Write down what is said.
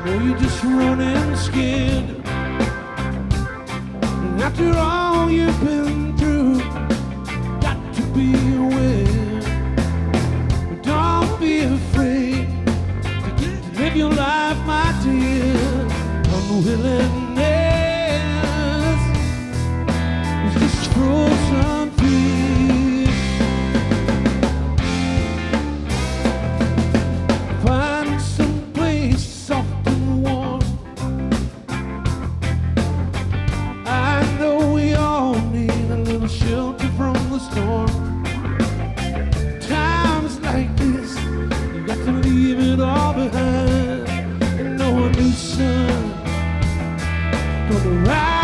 or you're just running scared. And after all you've been through, got to be aware. But don't be afraid to live your life, my dear. Unwillingness is just frozen fear. Find some place soft and warm. I know we all need a little shelter from the storm. Times like this, you got to leave it all behind and know a new sun gonna rise.